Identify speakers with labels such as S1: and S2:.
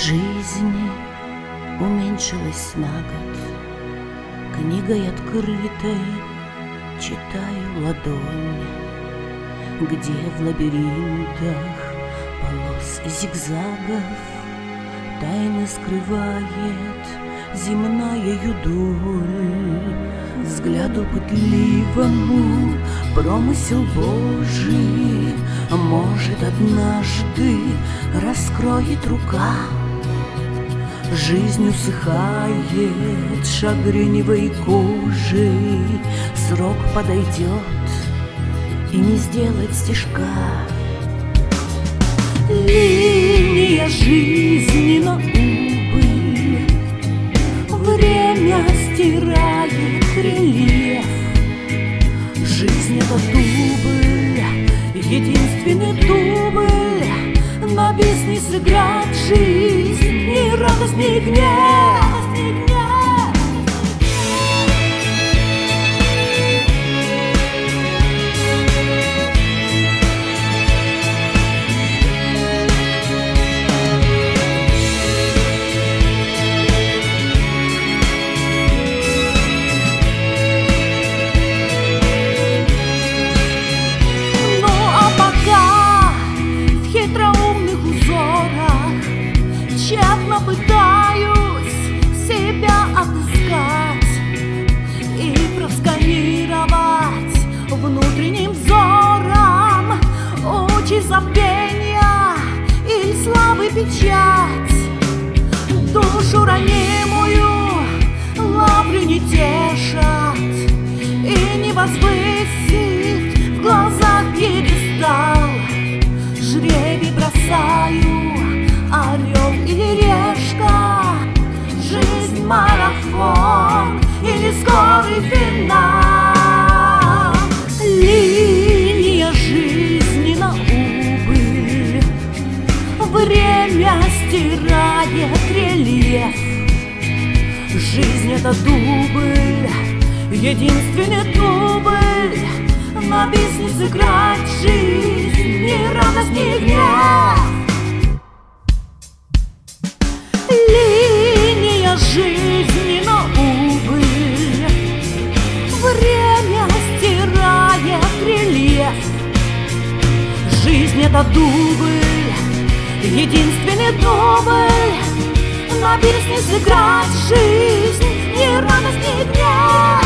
S1: жизни уменьшилась на год. Книгой открытой читаю ладонь, где в лабиринтах полос и зигзагов тайны скрывает земная юдоль. Взгляду пытливому промысел Божий может однажды раскроет рука. Жизнь усыхает шагреневой кожей, срок подойдет и не сделать стежка. Линия жизни на убыль, время стирает рельеф. Жизнь — это дубль, единственный дубль, на бизнес сыграть жизнь, ни радость, ни гнев. Тщетно пытаюсь себя отыскать и просканировать внутренним взором очи забвения или славы печать. Душу ранимую лавры не тешат и не возвысит в глазах пьедестал. Жребий бросаю, орел или решка, жизнь марафон или скорый финал. Линия жизни на убыль, время стирает рельеф. Жизнь — это дубль, единственный дубль, на бизнес играть жизнь, ни радость, ни гнев. Жизни на убыль, время стирает рельеф. Жизнь — это дубль, единственный дубль, на бизнес играть жизнь, ни радость, ни гнев.